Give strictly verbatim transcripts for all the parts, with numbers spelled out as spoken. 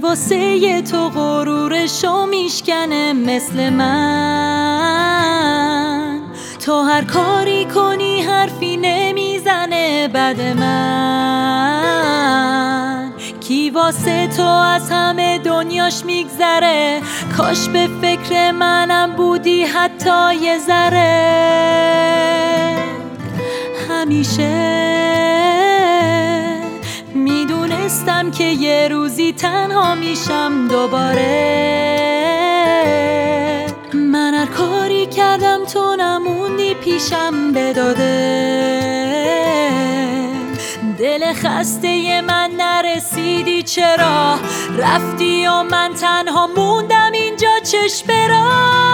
واسه تو غرورشو میشکنه مثل من؟ تو هر کاری کنی حرفی نمیزنه بد من. کی واسه تو از همه دنیاش میگذره؟ کاش به فکر منم بودی حتی یه ذره. همیشه میدونستم که یه روزی تنها میشم دوباره. من هر کاری کردم تو نموندی پیشم بداده. دل خسته من نرسیدی چرا؟ رفتی و من تنها موندم اینجا چشم برا.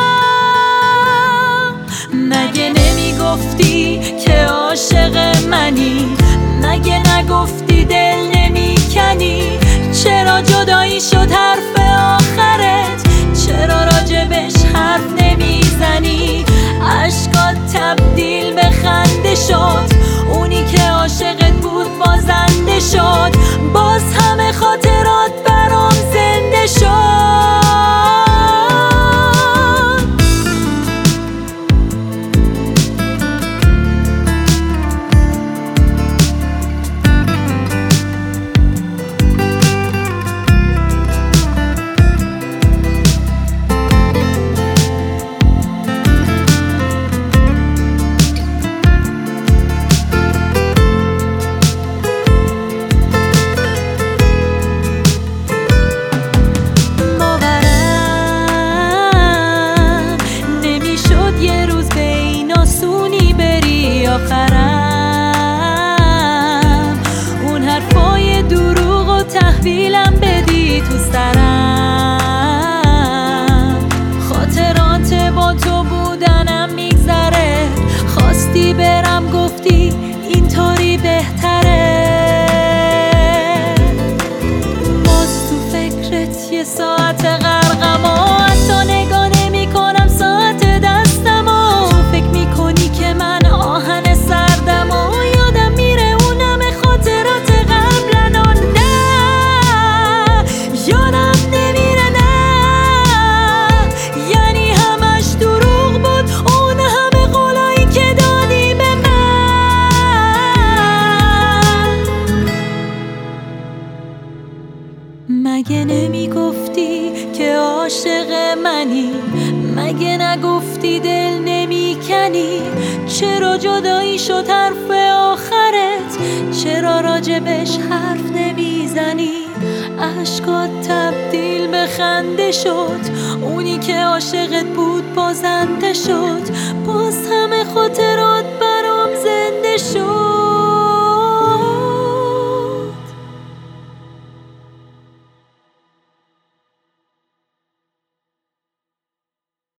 مگه نمیگفتی که عاشق منی؟ مگه نگفتی دل نمیکنی؟ چرا جدایی شد حرف آخرت؟ چرا راجبش حرف نمیزنی؟ عشقات تبدیل به خنده شد. اونی که عاشقت بود بازنده شد. باز همه خاطرات برام زنده شد. آخرم اون حرفای دروغ و تحویلم بدی تو سرم. خاطرات با تو بودنم میگذره. خواستی برم گفتی اینطوری بهتره. باز تو فکرت یه ساعت غرقم و حتی نگاه نمی کنم ساعت دستم و تو فکر میکنی که من آهن سردم و یادم میره اونم خاطرات قبلن و نه یادم نمیره نه. یعنی همش دروغ بود اون همه قولایی که دادی به من. مگه نمیگفتی که عاشق منی؟ مگه نگفتی دل نمیکنی؟ چرا جدایی شد حرف آخرت؟ چرا راجبش حرف نمیزنی؟ عشقات تبدیل به خنده شد. اونی که عاشقت بود بازنده شد.